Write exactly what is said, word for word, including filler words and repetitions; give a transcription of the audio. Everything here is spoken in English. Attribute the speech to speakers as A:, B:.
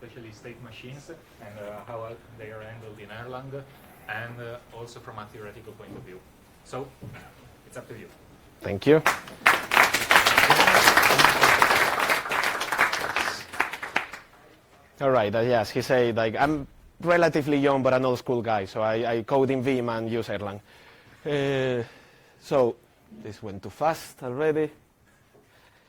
A: especially state machines and uh, how they are handled in Erlang, and uh, also from a theoretical point of view. So it's up to you.
B: Thank you. All right, uh, yes, he said, like, I'm relatively young, but an old school guy, so I, I code in Vim and use Erlang. Uh, so this went too fast already.